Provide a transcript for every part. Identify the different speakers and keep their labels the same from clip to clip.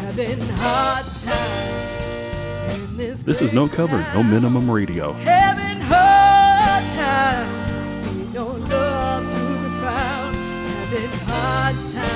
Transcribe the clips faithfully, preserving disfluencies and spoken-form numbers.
Speaker 1: having hard times in this
Speaker 2: This is No Cover, No Minimum Radio.
Speaker 1: Having hard times, ain't no love to be found. Having hard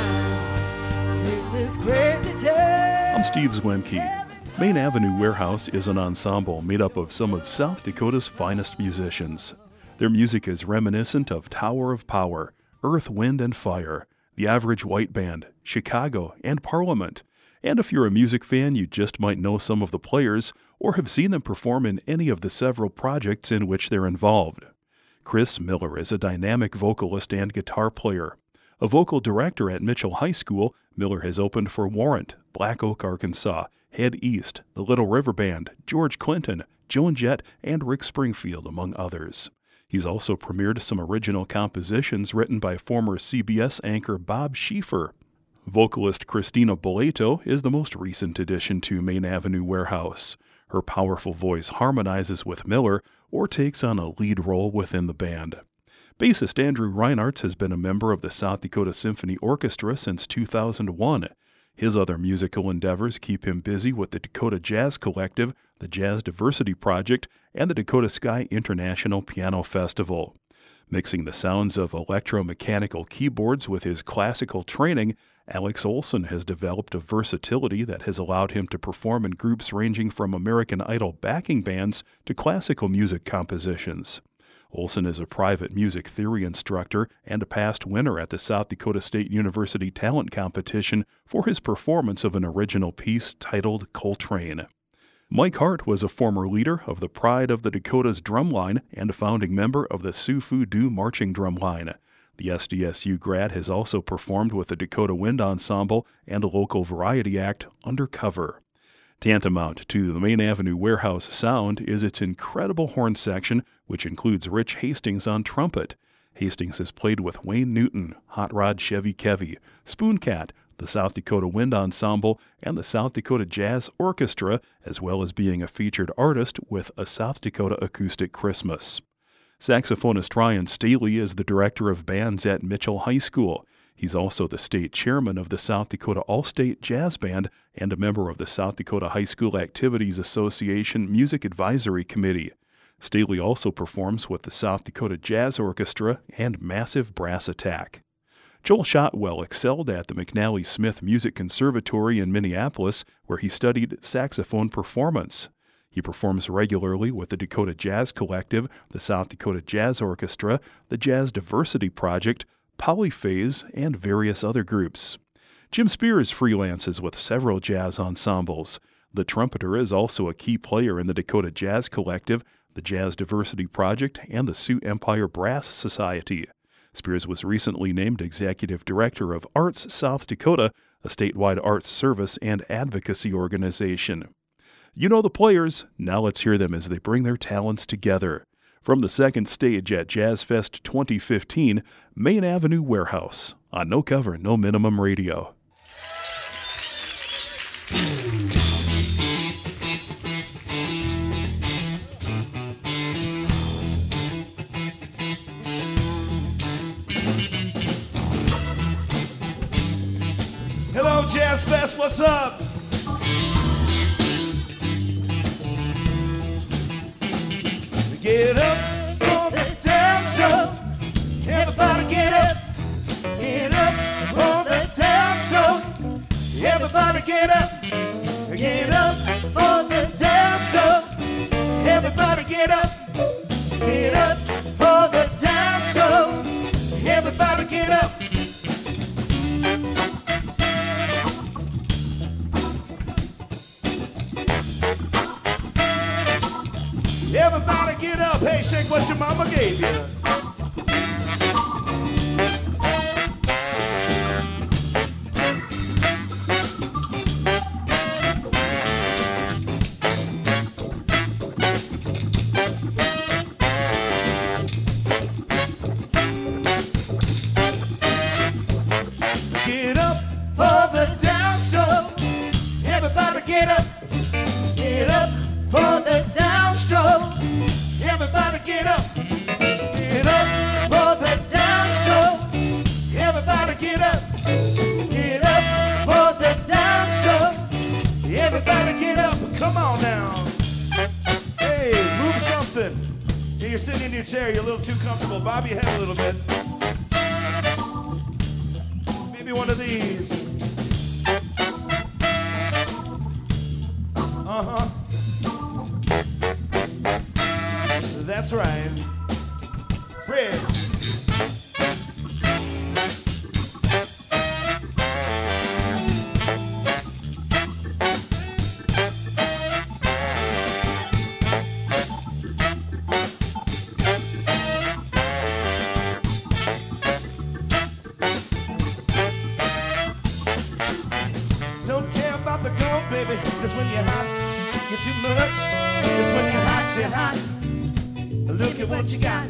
Speaker 1: times in this crazy town.
Speaker 2: I'm Steve Zwemke. Main Avenue Warehouse is an ensemble made up of some of South Dakota's finest musicians. Their music is reminiscent of Tower of Power, Earth, Wind, and Fire, The Average White Band, Chicago, and Parliament. And if you're a music fan, you just might know some of the players or have seen them perform in any of the several projects in which they're involved. Chris Miller is a dynamic vocalist and guitar player. A vocal director at Mitchell High School, Miller has opened for Warrant, Black Oak, Arkansas, Head East, the Little River Band, George Clinton, Joan Jett, and Rick Springfield, among others. He's also premiered some original compositions written by former C B S anchor Bob Schieffer. Vocalist Christina Boleto is the most recent addition to Main Avenue Warehouse. Her powerful voice harmonizes with Miller or takes on a lead role within the band. Bassist Andrew Reinhardt has been a member of the South Dakota Symphony Orchestra since two thousand one. His other musical endeavors keep him busy with the Dakota Jazz Collective, the Jazz Diversity Project, and the Dakota Sky International Piano Festival. Mixing the sounds of electromechanical keyboards with his classical training, Alex Olson has developed a versatility that has allowed him to perform in groups ranging from American Idol backing bands to classical music compositions. Olson is a private music theory instructor and a past winner at the South Dakota State University Talent Competition for his performance of an original piece titled Coltrane. Mike Hart was a former leader of the Pride of the Dakotas drumline and a founding member of the Sioux Fu Du marching drumline. The S D S U grad has also performed with the Dakota Wind Ensemble and a local variety act, Undercover. Tantamount to the Main Avenue Warehouse sound is its incredible horn section, which includes Rich Hastings on trumpet. Hastings has played with Wayne Newton, Hot Rod Chevy Kevy, Spooncat, the South Dakota Wind Ensemble, and the South Dakota Jazz Orchestra, as well as being a featured artist with A South Dakota Acoustic Christmas. Saxophonist Ryan Staley is the director of bands at Mitchell High School. He's also the state chairman of the South Dakota All-State Jazz Band and a member of the South Dakota High School Activities Association Music Advisory Committee. Staley also performs with the South Dakota Jazz Orchestra and Massive Brass Attack. Joel Shotwell excelled at the McNally Smith Music Conservatory in Minneapolis, where he studied saxophone performance. He performs regularly with the Dakota Jazz Collective, the South Dakota Jazz Orchestra, the Jazz Diversity Project, Polyphase, and various other groups. Jim Spears freelances with several jazz ensembles. The trumpeter is also a key player in the Dakota Jazz Collective, the Jazz Diversity Project, and the Sioux Empire Brass Society. Spears was recently named Executive Director of Arts South Dakota, a statewide arts service and advocacy organization. You know the players, now let's hear them as they bring their talents together. From the second stage at Jazz Fest twenty fifteen, Main Avenue Warehouse, on No Cover, No Minimum Radio.
Speaker 3: Hello, Jazz Fest, what's up? Get up for the dance floor. Everybody get up. Get up for the dance floor. Everybody get up. Get up for the dance floor. Everybody get up. Get up for the dance floor. Everybody get up. Everybody get up. Hey, shake what your mama gave you. Get up for the dance floor. Everybody get up. Get up for the dance floor. Everybody get up. Get up for the dance floor. Everybody get up. Get up for the dance floor. Everybody get up. Come on now. Hey, move something. Yeah, you're sitting in your chair. You're a little too comfortable. Bob your head a little bit. Maybe one of these. Uh-huh. That's right. Bridge. Don't care about the gold, baby, 'cause when you're hot, you're too much. 'Cause when you're hot, you're hot. Look at what you got.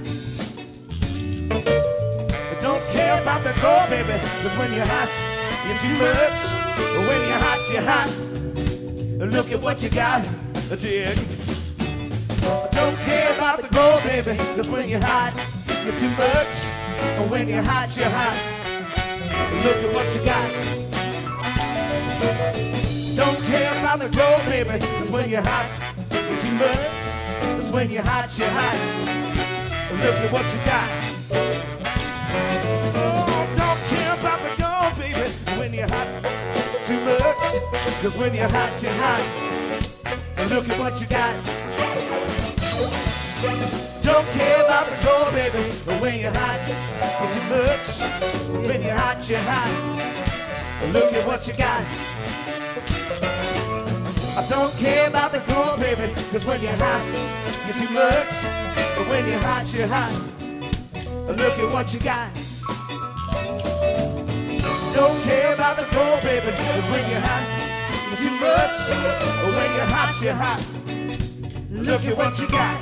Speaker 3: Don't care about the gold, baby, 'cause when you're hot, you're too much. When you're hot, you're hot. Look at what you got. Dig. Don't care about the gold, baby, 'cause when you're hot, you're too much. When you're hot, you're hot. Look at what you got. Don't care about the gold, baby, 'cause when you're hot, you're too much. 'Cause when you're hot, you're hot. Look at what you got. Oh, don't care about the gold, baby, when you're hot, too much. 'Cause when you're hot, you're hot. Look at what you got. Don't care about the gold, baby, when you're hot, you're too much. When you're hot, you're hot. Look at what you got. I don't care about the gold, baby, 'cause when you're hot, you're too much. But when you're hot, you're hot. Look at what you got. Don't care about the gold, baby, 'cause when you're hot, you're too much. But when you're hot, you're hot. Look at what you got.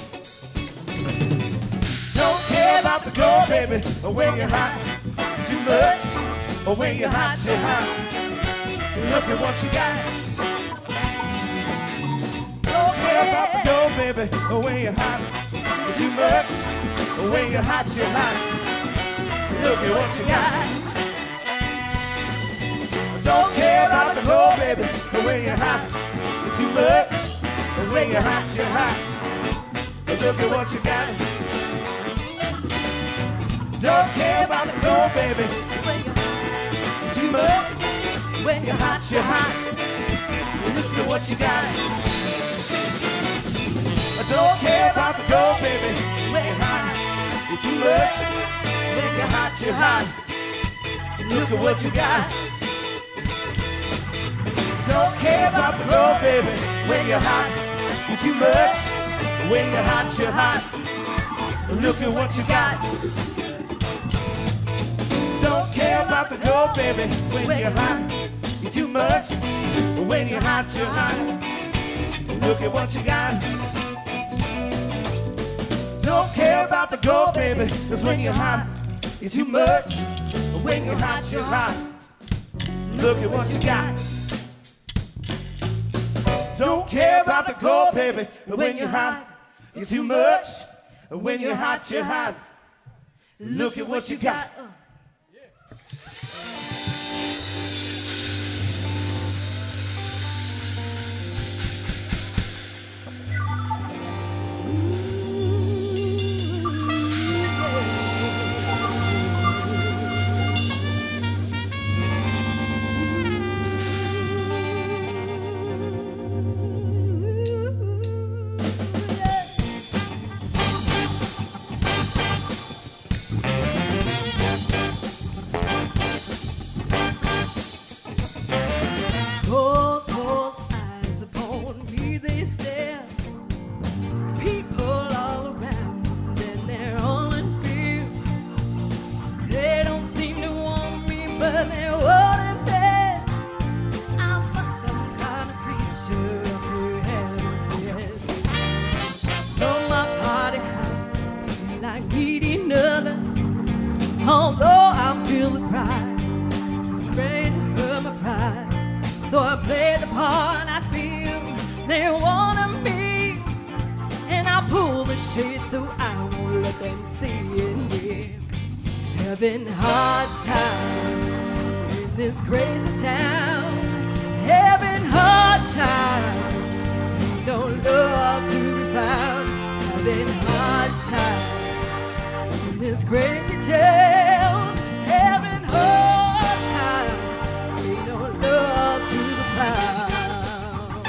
Speaker 3: Don't care about the gold, baby, but when you're hot, you're too much. But when you're hot, you're hot. Look at what you got. Don't care about the gold, baby, but when you're hot, you're too much. But when you're hot, you're hot. Look at what you got. Don't care about the gold, baby, but when you're hot, you're too much. But when you're hot, you're hot. Look at what you got. Don't care about the gold, baby, when you're hot, you're too much. When you're hot, you're hot. Look at what you got. I don't care about the gold, baby. When you're hot, you're too much. When you're hot, you're hot. Look at what you got. Don't care about the gold, baby. When you're hot, you're too much. When you're hot, you're hot. Look at what you got. Don't care about the gold, baby. When you're hot, you're too much. When you're hot, you're hot. Look at what you got. Don't care about the gold, baby, 'cause when you're hot, you're too much. When you're hot, you're hot. Look at what you got. Don't care about the gold, baby, when you're hot, you're too much. When you're hot, you're hot. Look at what you got.
Speaker 1: Although I'm filled with pride, afraid to hurt my pride, so I play the part I feel they wanna be, and I pull the shade so I won't let them see it here. Having hard times in this crazy town, having hard times. crazy town, having hard times, ain't no love to the proud.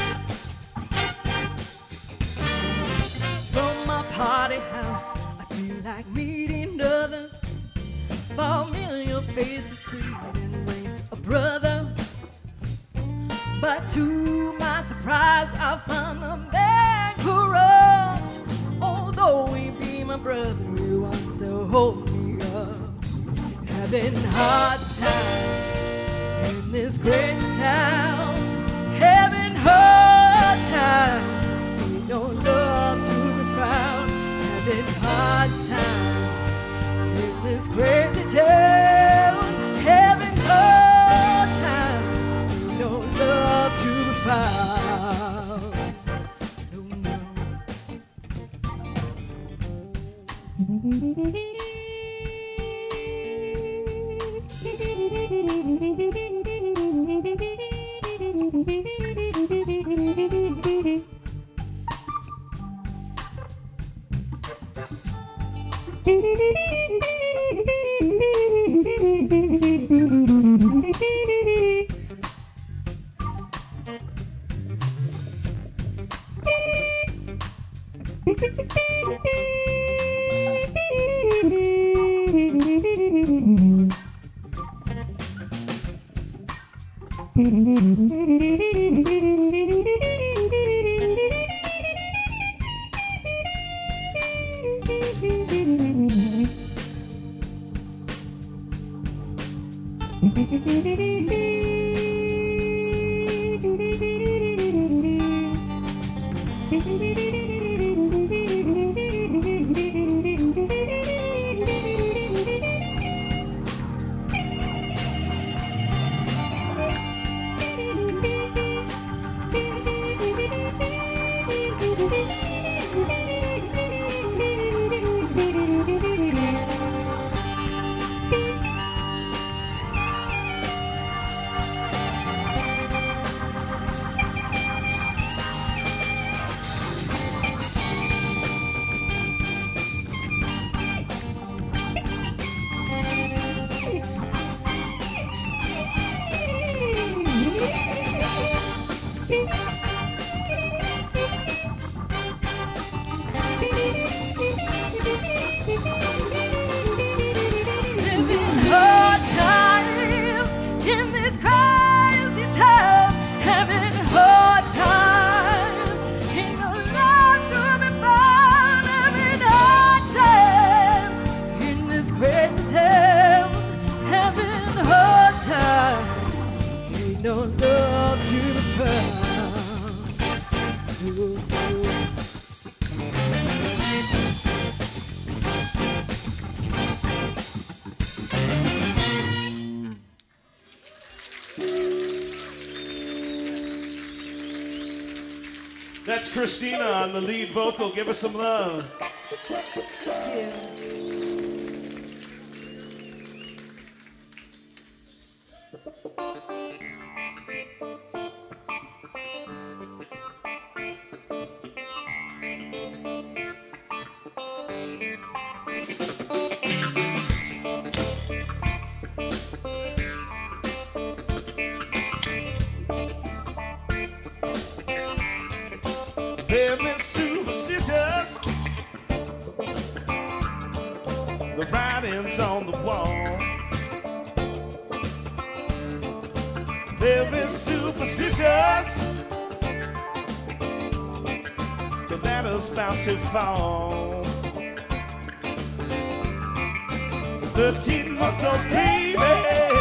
Speaker 1: From my party house, I feel like meeting others, familiar faces greeting race a brother. But to my surprise, I found a man corrupt. Although he be my brother, he wants to hold me up. Having hard times in this great town, having hard times, ain't no love to be found. Having hard times in this crazy town, having hard times, ain't no love to be found. No, no.
Speaker 3: That's Christina on the lead vocal. Give us some love.
Speaker 1: Yeah.
Speaker 3: Very superstitious. The writing's on the wall. Very superstitious. The ladder's about to fall. Thirteen-month-old baby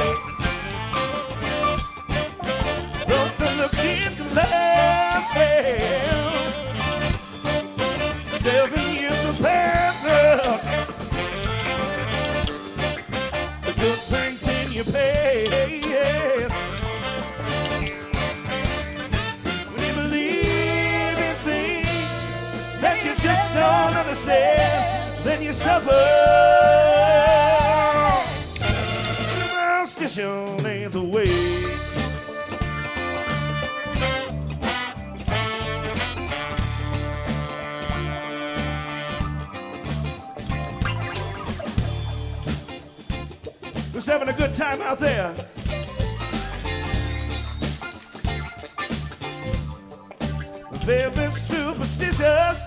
Speaker 3: broke from the kid glass well. Seven years of bad luck. The good things in your pay. When you believe in things that you just don't understand, then you suffer. Superstition ain't the way. having a good time out there? Very superstitious.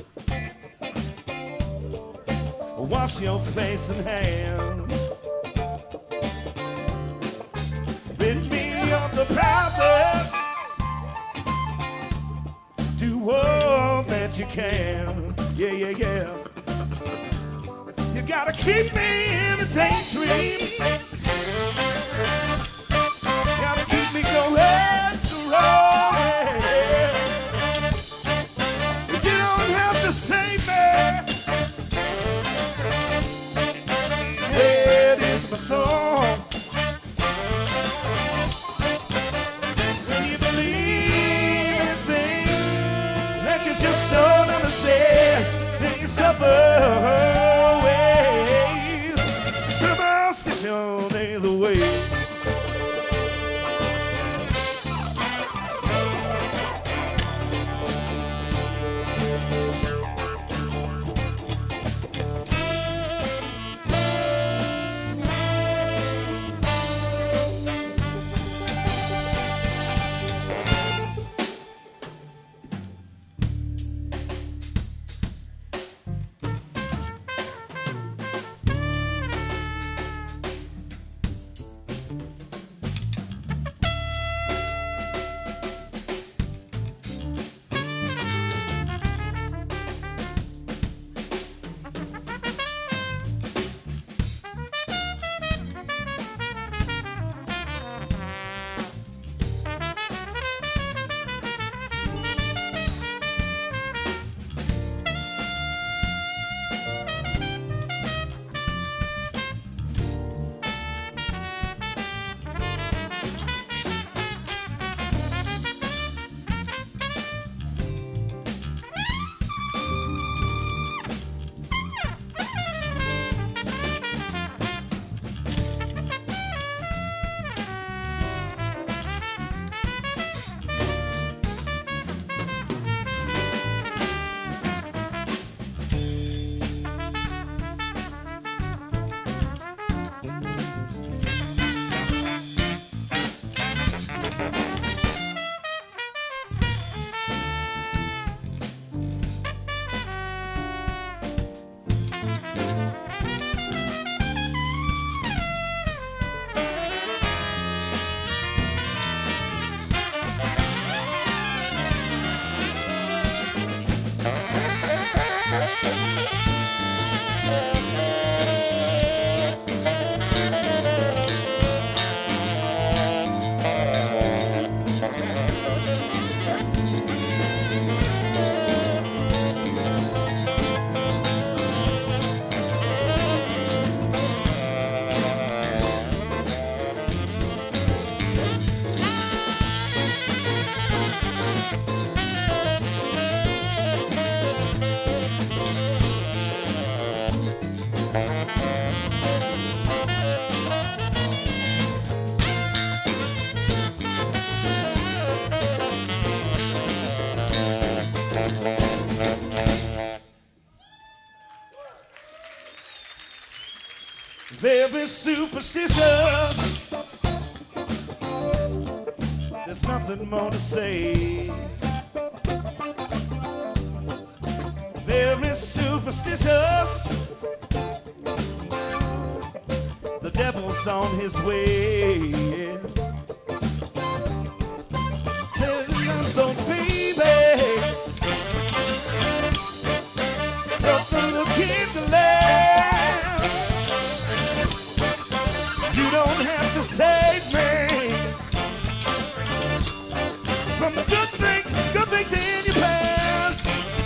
Speaker 3: Wash your face and hands. Rid me of the problem. Do all that you can. Yeah, yeah, yeah. You gotta keep me in a daydream. Gotta keep me going strong. You don't have to save me. Say it is my song. When you believe in things that you just don't understand, then you suffer. Superstition ain't the way. Very superstitious. There's nothing more to say. Very superstitious. The devil's on his way. Though, baby, nothing to keep the last. You don't have to save me from the good things, good things in your past.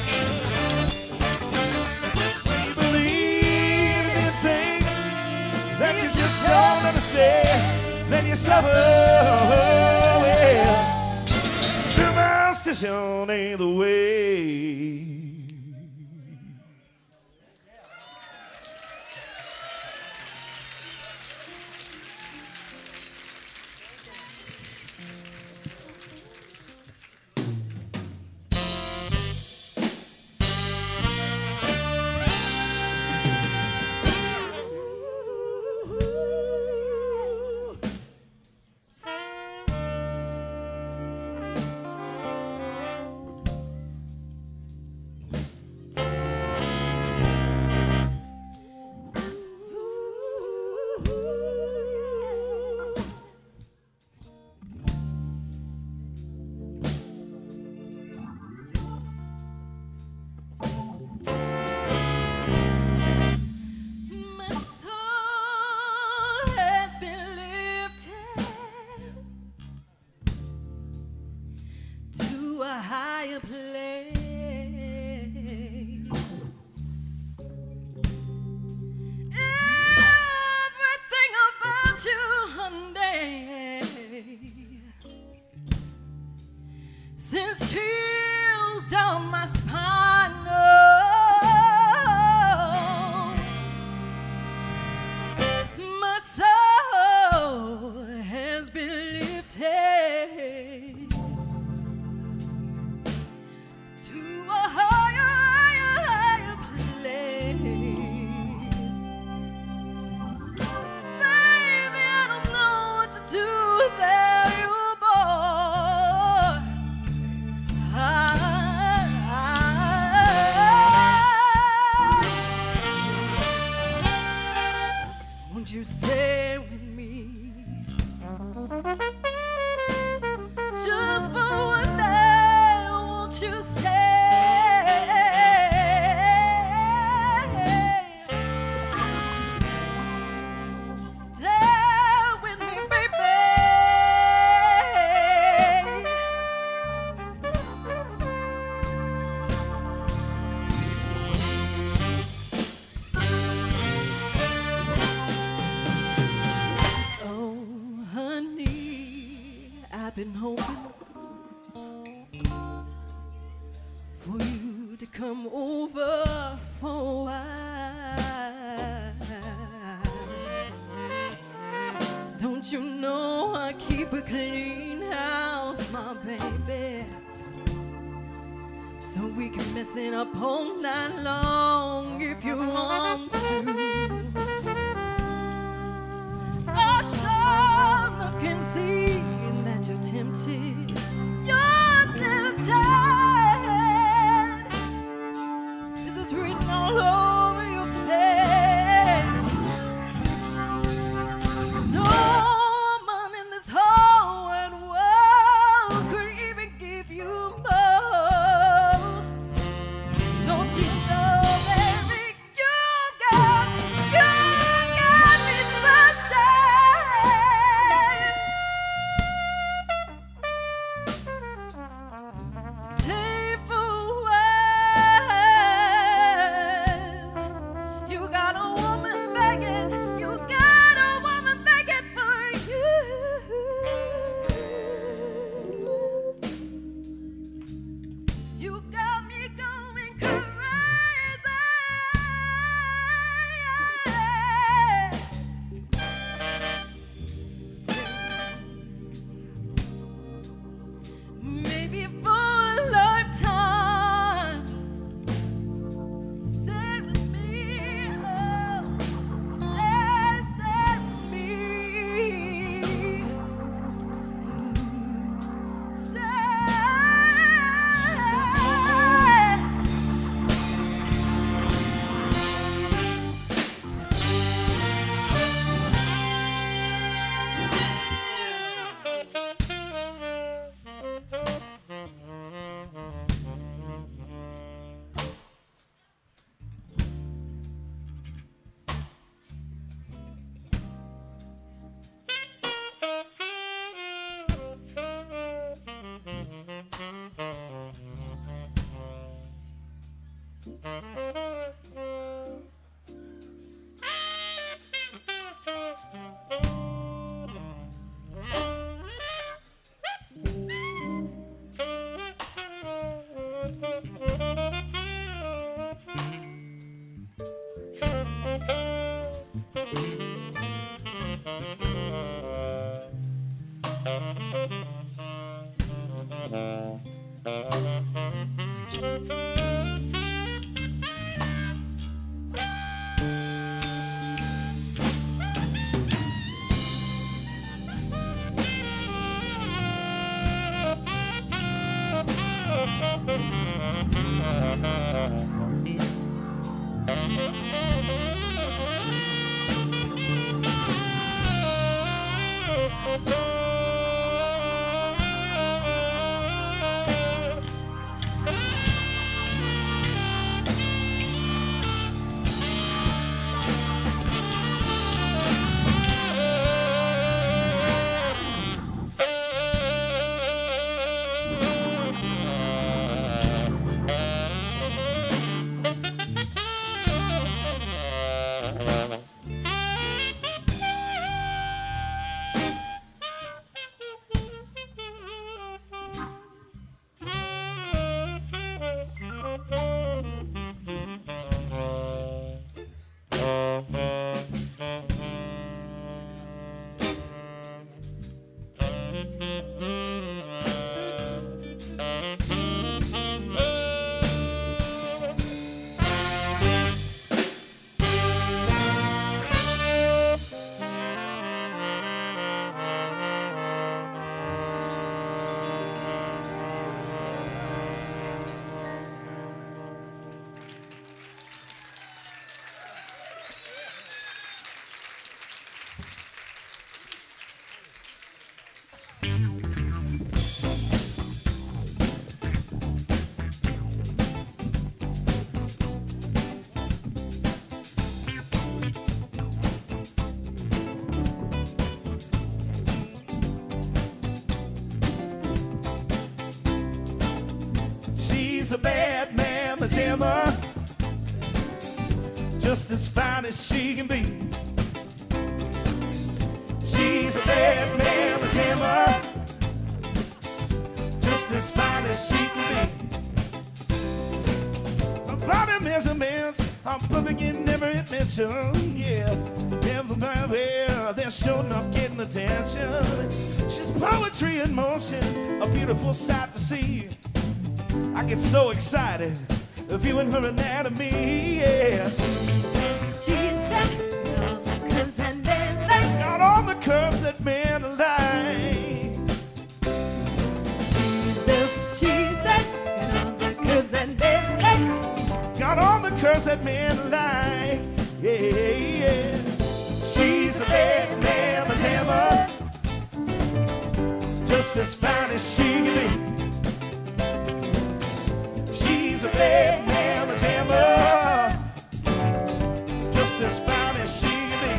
Speaker 3: You believe in things that you just don't understand, then you suffer. Well, superstition ain't the way.
Speaker 1: a higher place. Everything about you, honey, sends chills down my spine. Oh, my soul has been lifted to a higher, higher, higher place. Baby, I don't know what to do there, you boy. I, I, won't you stay with me? Just for one day, won't you stay? Stay with me, baby. Oh, honey, I've been hoping for you to come over for a while. Don't you know I keep a clean house, my baby, so we can mess it up all night long if you want to. I sure enough can see that you're tempted. You're tempted. This is written all over your face. No woman in this whole wide world could even give you more. Don't you know, baby, you've got, you've got me sustained. Stay for a while. You got a woman begging, you got a woman begging for you. You got me going crazy. Maybe for a lifetime. Stay with me, oh, stay, stay with me.
Speaker 3: She's a bad mamma jamma, just as fine as she can be. She's a bad mamma jamma, just as fine as she can be. Body measurements are perfect in every dimension, yeah. Everywhere they're showing up, getting attention. She's poetry in motion, a beautiful sight to see. I get so excited viewing her anatomy, yeah.
Speaker 1: She's got all the curves and men like.
Speaker 3: Got all the curves that men like.
Speaker 1: She's built, she's that, and all the curves and men like.
Speaker 3: Got all the curves that men like, yeah, yeah. She's a bad mamma jamma, just as fine as she can be. She's a bad mamma jamma, just as fine as she can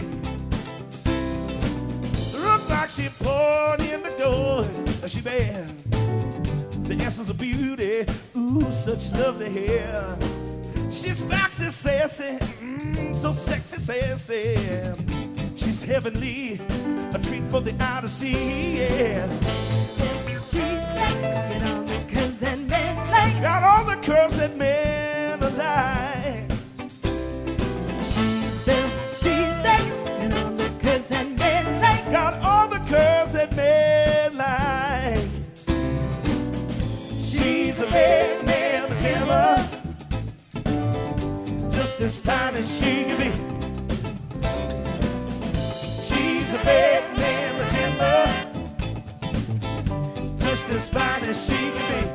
Speaker 3: be. Look like she poured in the gold, she bad. The essence of beauty, ooh, such lovely hair. She's foxy, sassy, mm, so sexy, sassy. She's heavenly, a treat for the eye to see, yeah.
Speaker 1: She's that, and all the curves and men like.
Speaker 3: Got all the curves that men like.
Speaker 1: She's built, she's that, and all the curves and men like.
Speaker 3: Got all the curves that men like. She's a bad mamma jamma, just as fine as she can be. She's a bad mamma jamma, just as fine as she can be.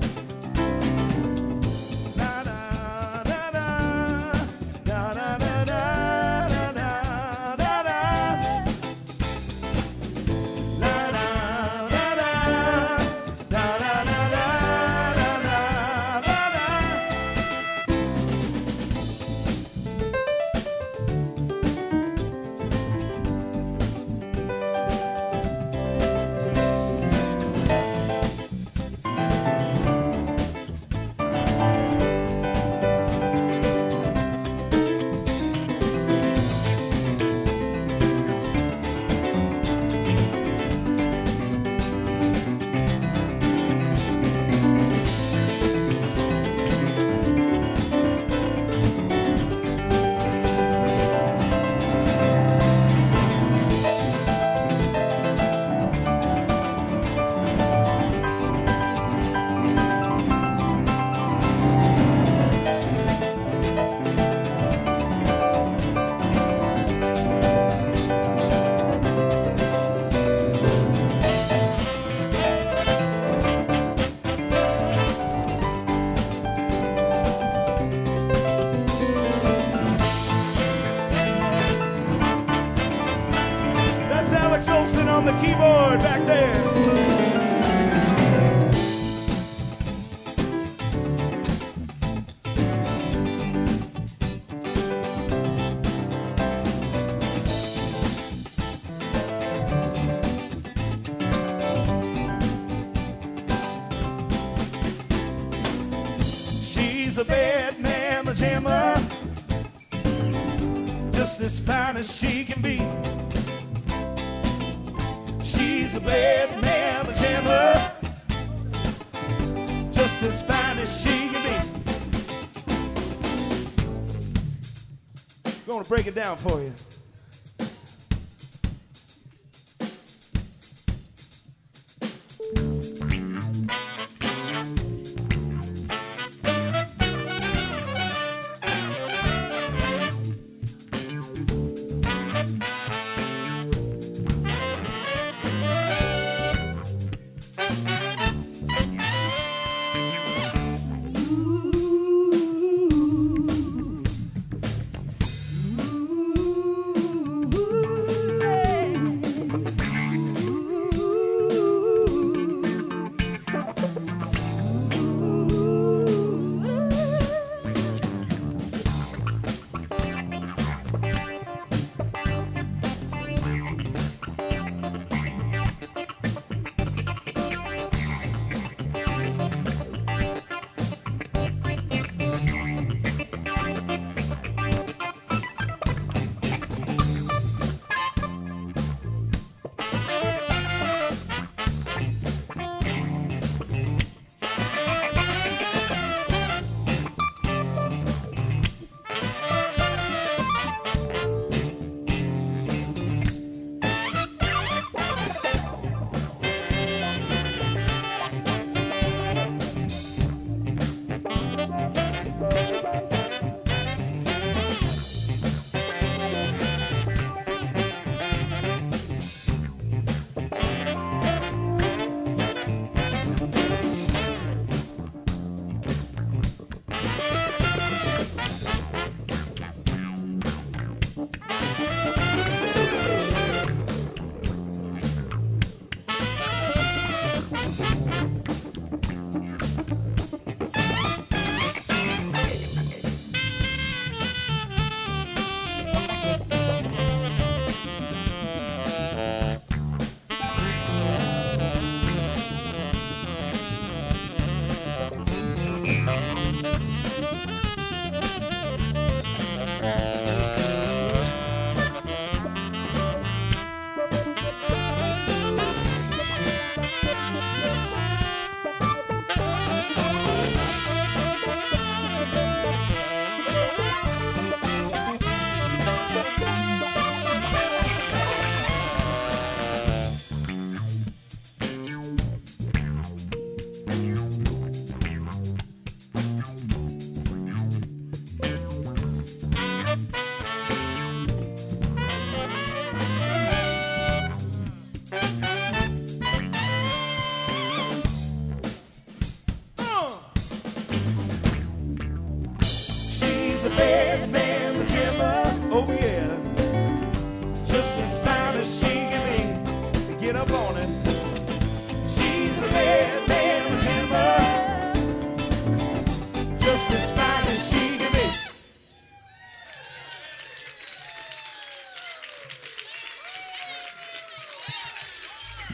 Speaker 3: Na na na na, na na na na, na na na na, na na na na, na na na na, na na na na. That's Alex Olson on the keyboard back there. She's a bad mamma jamma, just as fine as she can be. She's a bad mamma jamma, just as fine as she can be. I'm gonna break it down for you.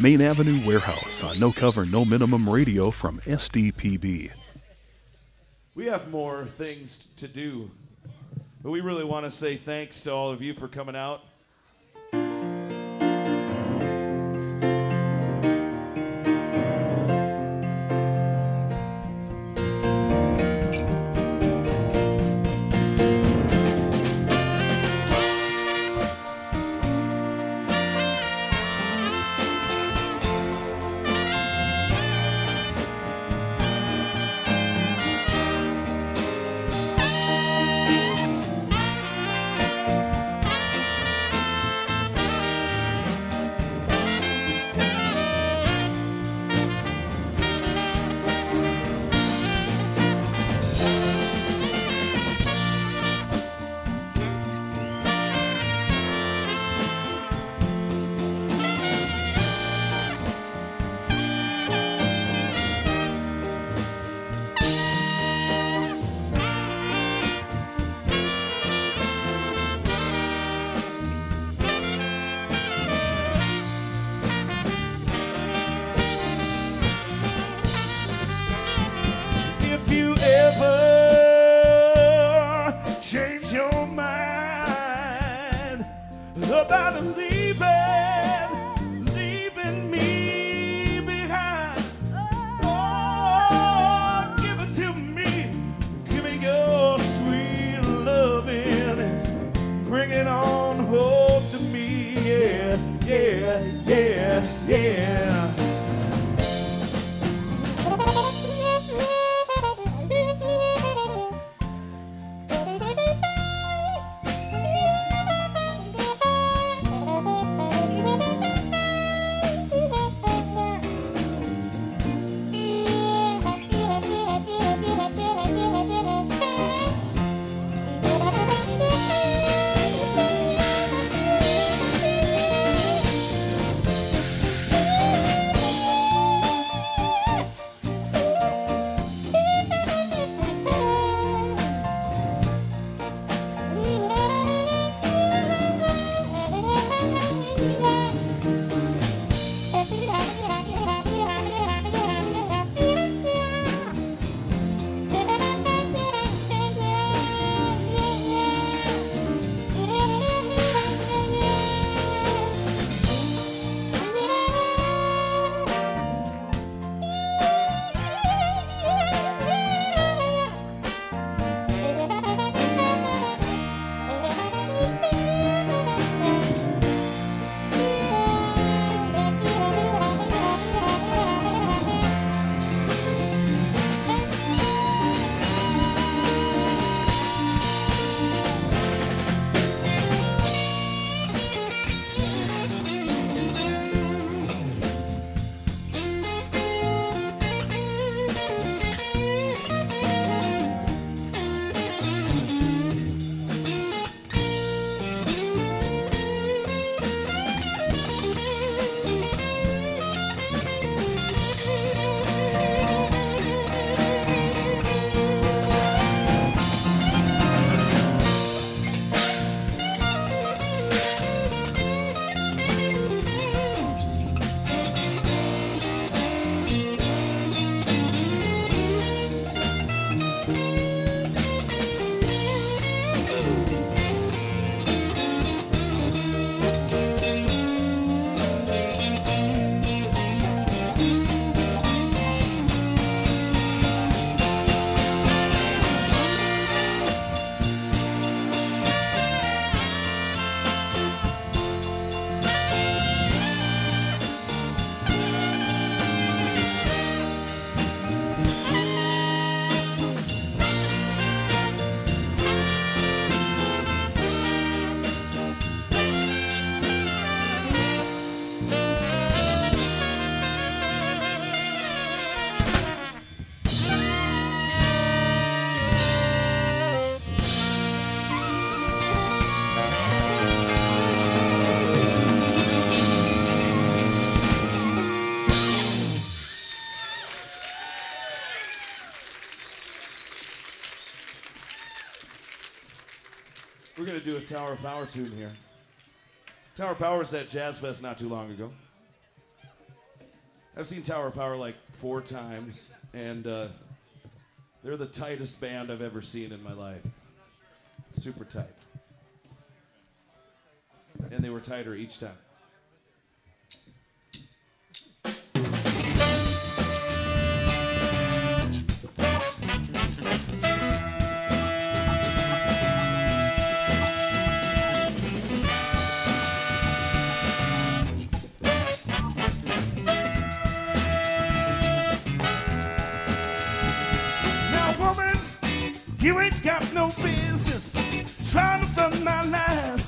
Speaker 2: Main Avenue Warehouse on No Cover, No Minimum Radio from S D P B.
Speaker 3: We have more things to do, but we really want to say thanks to all of you for coming out. About leaving, leaving me behind. Oh, give it to me, give me your sweet loving, and bring it on home to me. Yeah, yeah, yeah, yeah. We're going to do a Tower of Power tune here. Tower of Power was at Jazz Fest not too long ago. I've seen Tower of Power like four times, and uh, they're the tightest band I've ever seen in my life. Super tight. And they were tighter each time.
Speaker 4: You ain't got no business trying to run my life.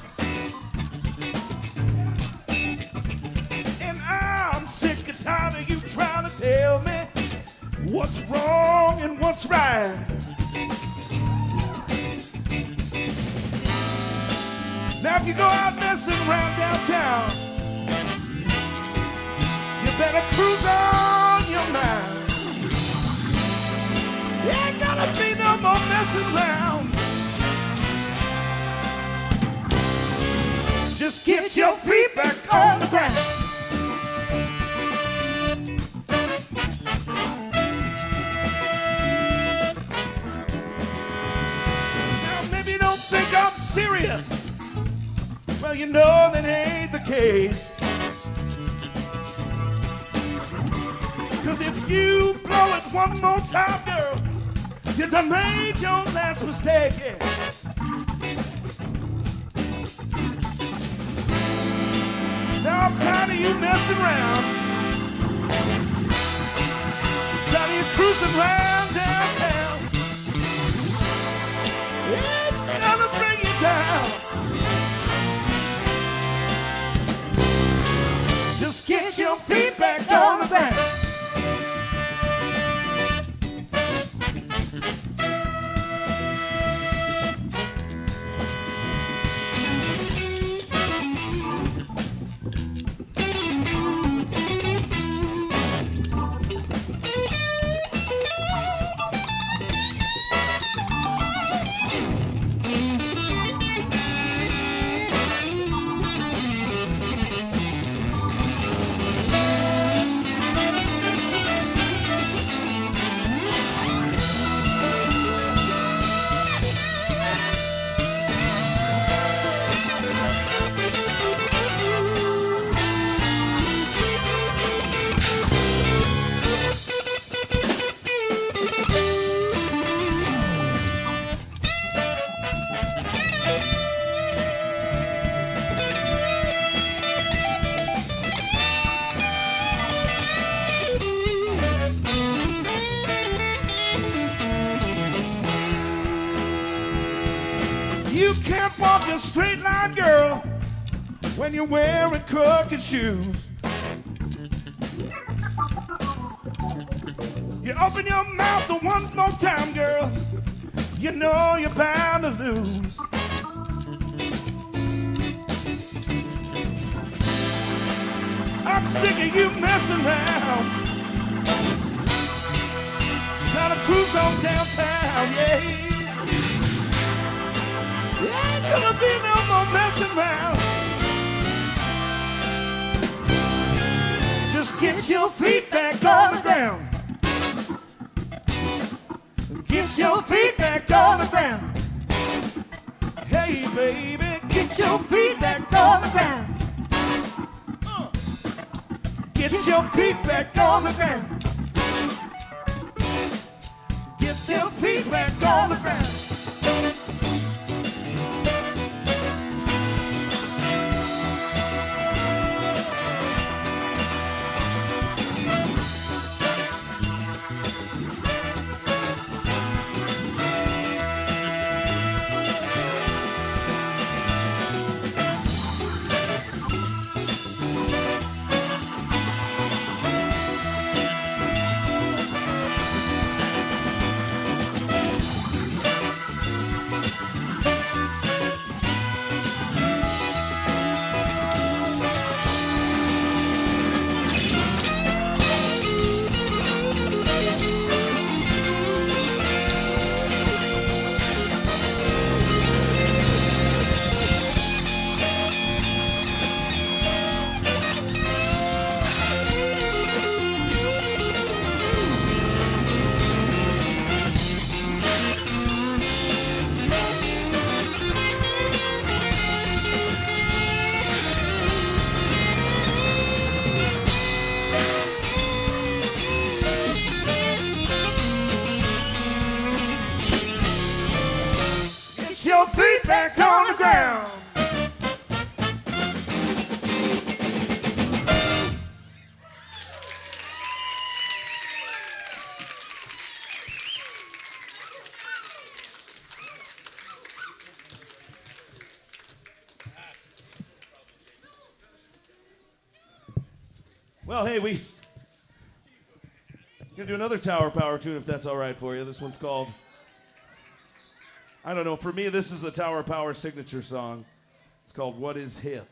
Speaker 4: And I'm sick and tired of you trying to tell me what's wrong and what's right. Now if you go out messing around downtown, you better cruise on your mind. Ain't gonna be no more messing around. Just get your feet back on the ground. Now maybe you don't think I'm serious. Well, you know that ain't the case. Cause if you blow it one more time, girl, you done made your last mistake, yeah. Now I'm tired of you messing around. Tired of you cruising around downtown. It's gonna bring you down. Just get your feet back on the ground. You can't walk a straight line, girl, when you're wearing crooked shoes. You open your mouth the one more time, girl, you know you're bound to lose. I'm sick of you messing around, trying to cruise on downtown, yeah. Ain't gonna be no more messing around. Just get your feet back on the ground. Get your feet back on the ground. Hey, baby, get your feet back on the ground. Uh, get your feet back on the ground. Get your feet back on the ground.
Speaker 3: Well, hey, we gonna do another Tower Power tune if that's all right for you. This one's called, I don't know, for me this is a Tower Power signature song. It's called What Is Hip?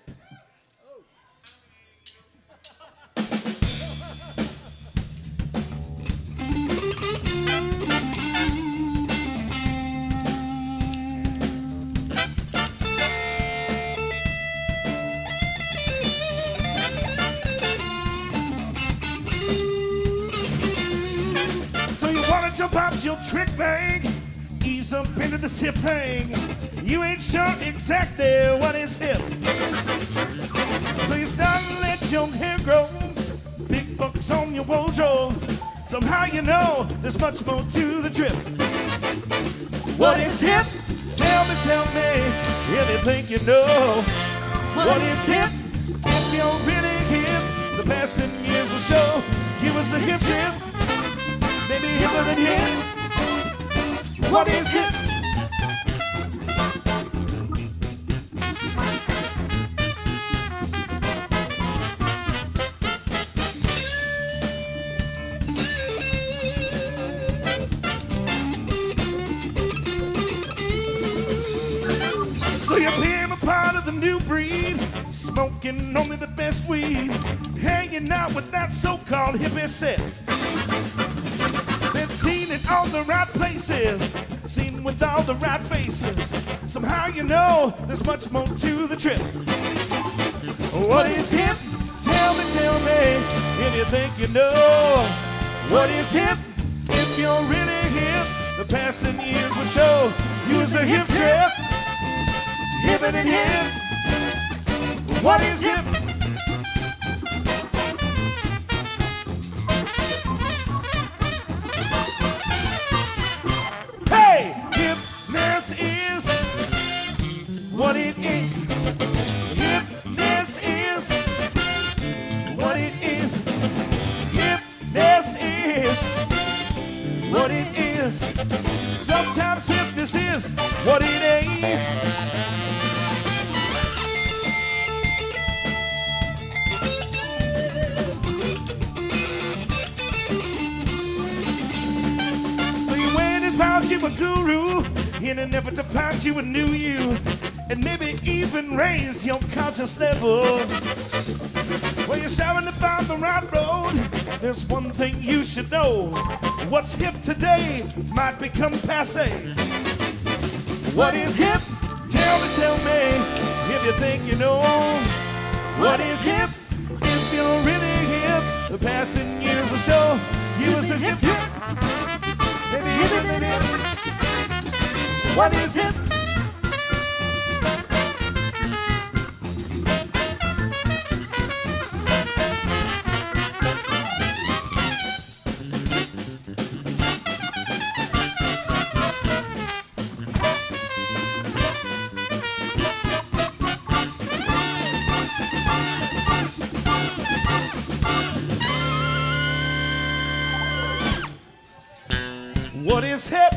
Speaker 3: Jump out your trick bag, ease up into this hip thing. You ain't sure exactly what is hip, so you start to let your hair grow. Big bucks on your wardrobe. Somehow you know there's much more to the trip. What is hip? Tell me, tell me, if you think you know. What is hip? If you're really hip, the past ten years will show you was a hip trip. Maybe hipper than hip. What is it? So you became a part of the new breed, smoking only the best weed, hanging out with that so-called hippie set. Been seen in all the right places, seen with all the right faces. Somehow you know there's much more to the trip. What is hip? Tell me, tell me, if you think you know. What is hip? If you're really hip, the passing years will show you was a hip trip. Hipper than hip. What is hip? What it is, hipness is what it is, hipness is what it is. Sometimes hipness is what it ain't. So you went and found you a guru in an effort to find you a new you, and maybe even raise your conscious level. Well, you're starting to find the right road. There's one thing you should know. What's hip today might become passé. What is hip? Tell me, tell me, if you think you know. What is hip? If you're really hip, the passing years will show you was a hip trip. Maybe hip, hip, hip. What is hip? What is hip?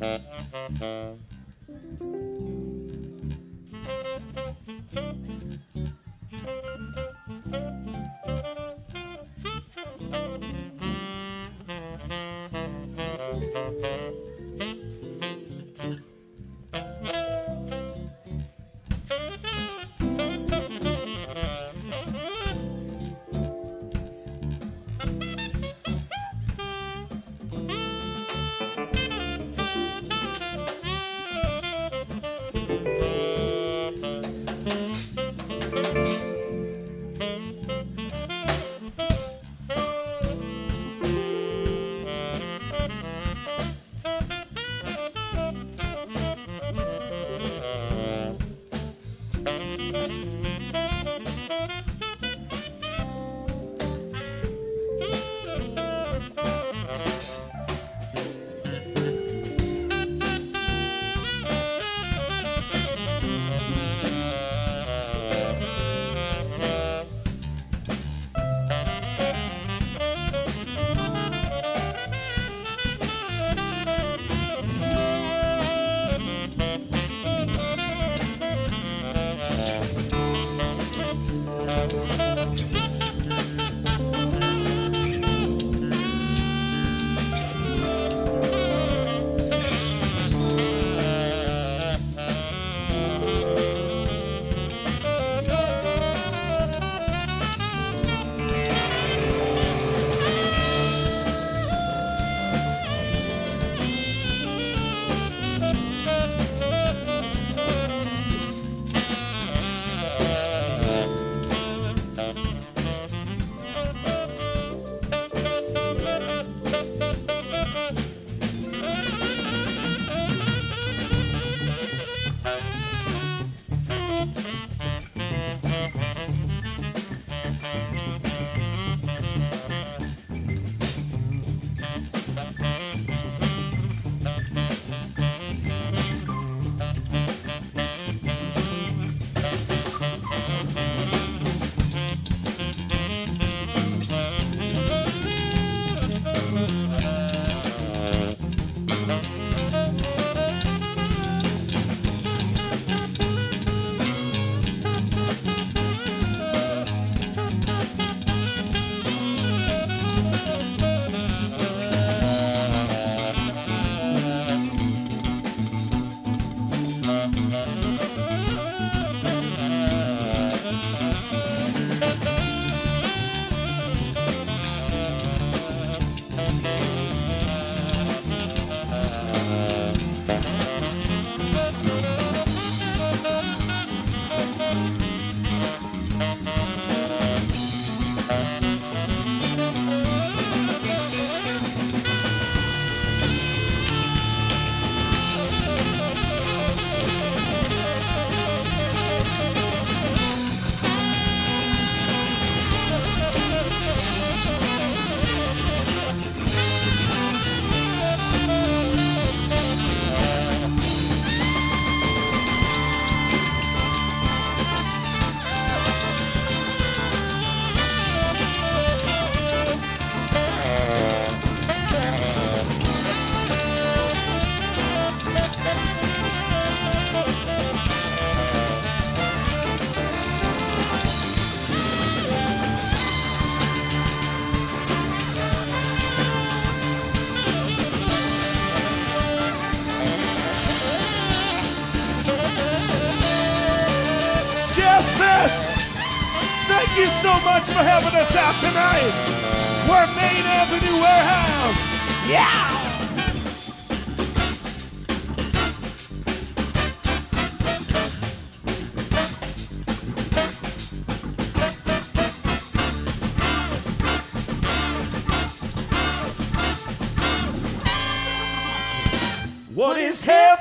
Speaker 3: Thank you so much for helping us out tonight. We're Main Avenue Warehouse. Yeah! What is hip?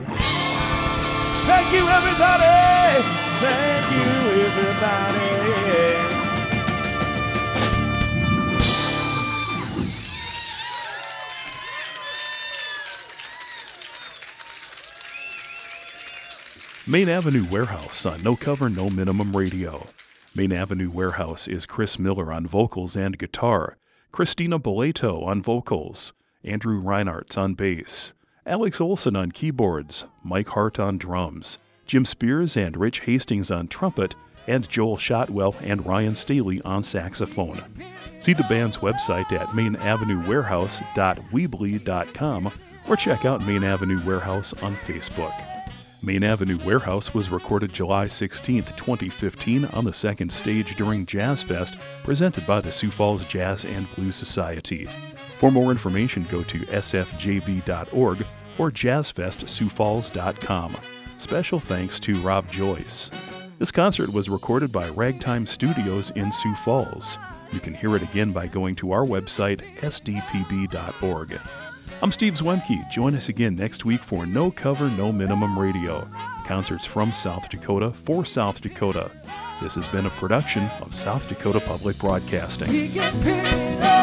Speaker 3: Thank you, everybody. Thank you, everybody.
Speaker 2: Main Avenue Warehouse on No Cover, No Minimum Radio. Main Avenue Warehouse is Chris Miller on vocals and guitar, Christina Boleto on vocals, Andrew Reinhardt on bass, Alex Olson on keyboards, Mike Hart on drums, Jim Spears and Rich Hastings on trumpet, and Joel Shotwell and Ryan Staley on saxophone. See the band's website at main avenue warehouse dot weebly dot com or check out Main Avenue Warehouse on Facebook. Main Avenue Warehouse was recorded July sixteenth, twenty fifteen on the second stage during Jazz Fest presented by the Sioux Falls Jazz and Blues Society. For more information, go to s f j b dot org or jazz fest sioux falls dot com. Special thanks to Rob Joyce. This concert was recorded by Ragtime Studios in Sioux Falls. You can hear it again by going to our website, s d p b dot org. I'm Steve Zwemke. Join us again next week for No Cover, No Minimum Radio. Concerts from South Dakota for South Dakota. This has been a production of South Dakota Public Broadcasting.